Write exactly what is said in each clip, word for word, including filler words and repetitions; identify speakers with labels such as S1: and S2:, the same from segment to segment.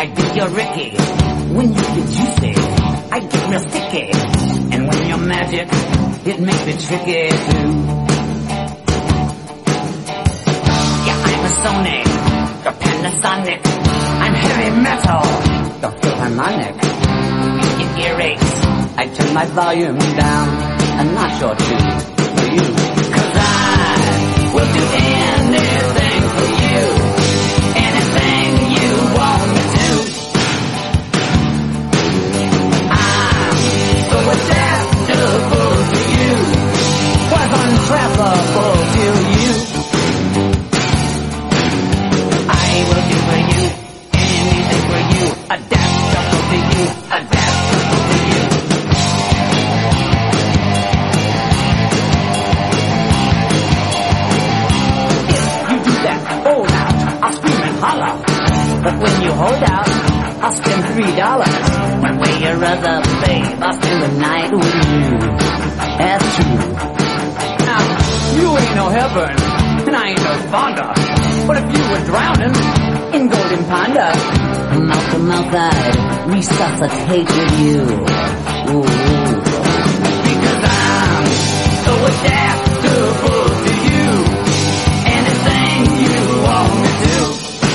S1: I get your Ricky. When you get juicy, I get real sticky. And when you're magic, it makes me tricky too. Yeah, I'm a Sonic, the Panasonic. I'm heavy metal, the Philharmonic. You get earaches, I turn my volume down a notch or two for you. Cause I will do anything for you, anything you want me to. I'm so adaptable to you, was untrappable to you. I will do for you anything for you, adaptable to you, adaptable to you. But when you hold out, I'll spend three dollars. One way or other, babe, I'll spend the night with you. That's true. Now, you ain't no Hepburn, and I ain't no Fonda. But if you were drowning in Golden Panda, mouth to mouth I'd resuscitate with you. Ooh. Because I'm so adaptable to you. Anything you want me to.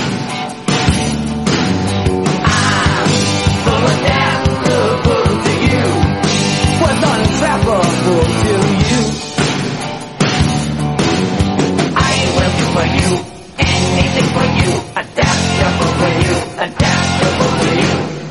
S1: Untrappable to you. I will do for you anything for you, adaptable for you, adaptable to you.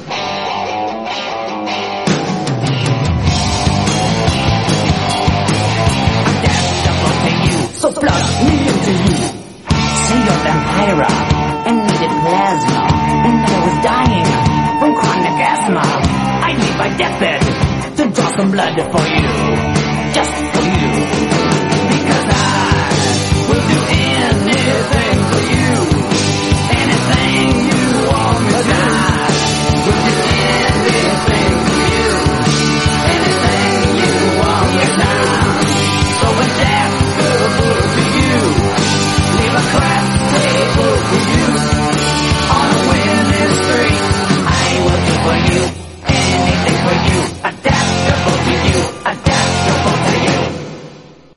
S1: Adaptable to you, so plug me into you. Say you're vampira and needed plasma, and that I was dying from chronic asthma. I leave my deathbed to draw some blood for you.